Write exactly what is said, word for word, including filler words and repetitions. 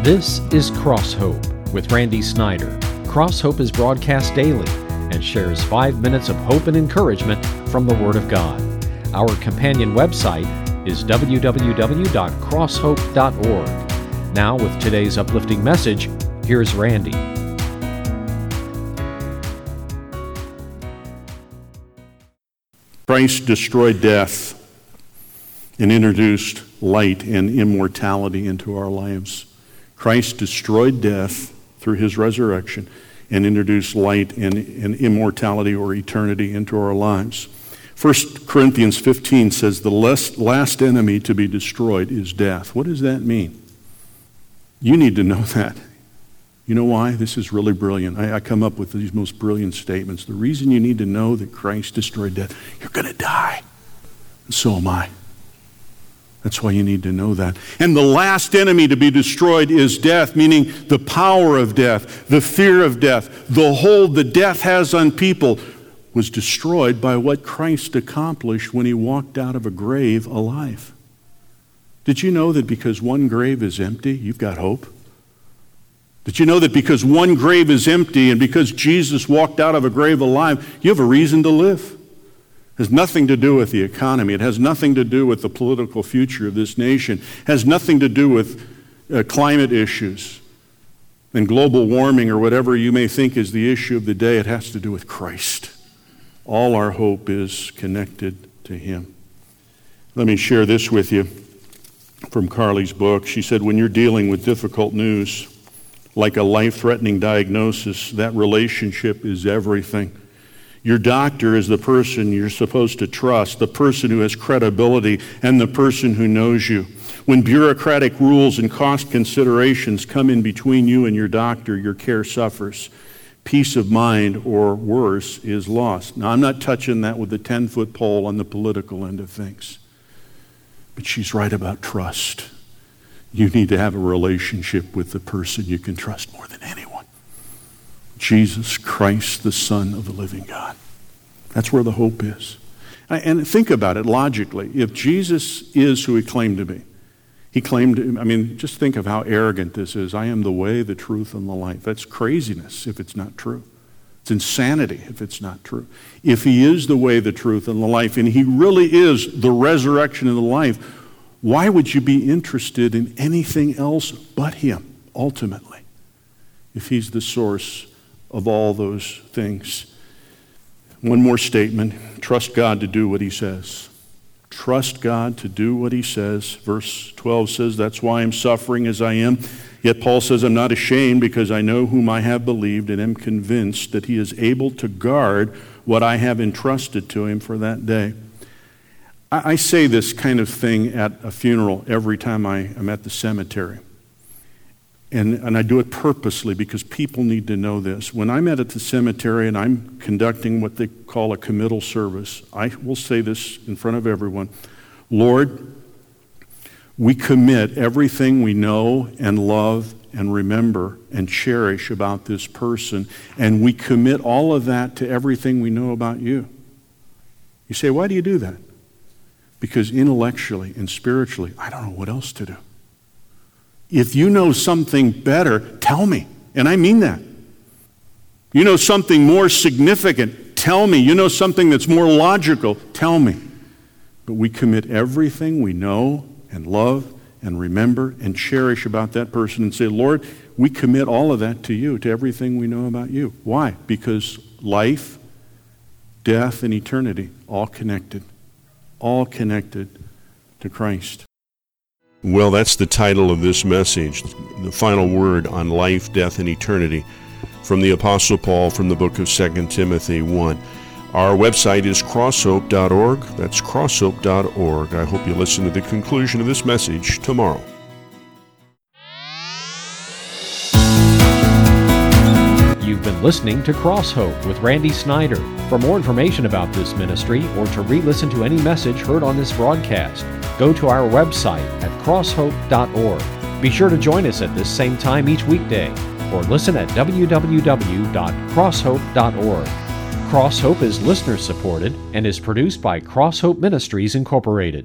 This is Cross Hope with Randy Snyder. Cross Hope is broadcast daily and shares five minutes of hope and encouragement from the Word of God. Our companion website is w w w dot cross hope dot org. Now, with today's uplifting message, here's Randy. Christ destroyed death and introduced light and immortality into our lives. Christ destroyed death through his resurrection and introduced light and, and immortality or eternity into our lives. First Corinthians fifteen says the last, last enemy to be destroyed is death. What does that mean? You need to know that. You know why? This is really brilliant. I, I come up with these most brilliant statements. The reason you need to know that Christ destroyed death, you're going to die. And so am I. That's why you need to know that. And the last enemy to be destroyed is death, meaning the power of death, the fear of death, the hold that death has on people was destroyed by what Christ accomplished when he walked out of a grave alive. Did you know that because one grave is empty, you've got hope? Did you know that because one grave is empty and because Jesus walked out of a grave alive, you have a reason to live? It has nothing to do with the economy. It has nothing to do with the political future of this nation. It has nothing to do with uh, climate issues and global warming or whatever you may think is the issue of the day. It has to do with Christ. All our hope is connected to him. Let me share this with you from Carly's book. She said, when you're dealing with difficult news, like a life-threatening diagnosis, that relationship is everything. Your doctor is the person you're supposed to trust, the person who has credibility, and the person who knows you. When bureaucratic rules and cost considerations come in between you and your doctor, your care suffers. Peace of mind, or worse, is lost. Now, I'm not touching that with a ten-foot pole on the political end of things. But she's right about trust. You need to have a relationship with the person you can trust more than anyone. Jesus Christ, the Son of the living God. That's where the hope is. And think about it logically. If Jesus is who he claimed to be, he claimed, I mean, just think of how arrogant this is. I am the way, the truth, and the life. That's craziness if it's not true. It's insanity if it's not true. If he is the way, the truth, and the life, and he really is the resurrection and the life, why would you be interested in anything else but him, ultimately, if he's the source of all those things? One more statement. Trust God to do what he says. Trust God to do what he says. Verse twelve says, that's why I'm suffering as I am. Yet Paul says, I'm not ashamed because I know whom I have believed and am convinced that he is able to guard what I have entrusted to him for that day. I, I say this kind of thing at a funeral every time I am at the cemetery. And, and I do it purposely because people need to know this. When I'm at the cemetery and I'm conducting what they call a committal service, I will say this in front of everyone. Lord, we commit everything we know and love and remember and cherish about this person, and we commit all of that to everything we know about you. You say, why do you do that? Because intellectually and spiritually, I don't know what else to do. If you know something better, tell me. And I mean that. You know something more significant, tell me. You know something that's more logical, tell me. But we commit everything we know and love and remember and cherish about that person and say, Lord, we commit all of that to you, to everything we know about you. Why? Because life, death, and eternity, all connected. All connected to Christ. Well, that's the title of this message, the final word on life, death, and eternity, from the Apostle Paul from the book of Second Timothy one. Our website is cross hope dot org. That's cross hope dot org. I hope you listen to the conclusion of this message tomorrow. You've been listening to Cross Hope with Randy Snyder. For more information about this ministry or to re-listen to any message heard on this broadcast, go to our website at cross hope dot org. Be sure to join us at this same time each weekday or listen at w w w dot cross hope dot org. Cross Hope is listener supported and is produced by Cross Hope Ministries Incorporated.